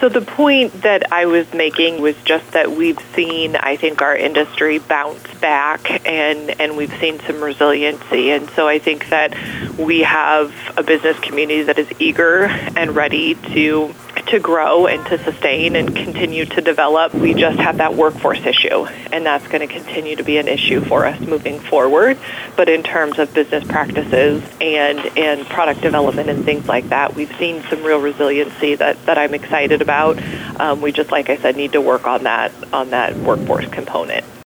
So the point that I was making was just that we've seen, I think, our industry bounce back and we've seen some resiliency. And so I think that we have a business community that is eager and ready to grow and to sustain and continue to develop. We just have that workforce issue, and that's going to continue to be an issue for us moving forward. But in terms of business practices and product development and things like that, we've seen some real resiliency that I'm excited about. We just, like I said, need to work on that workforce component.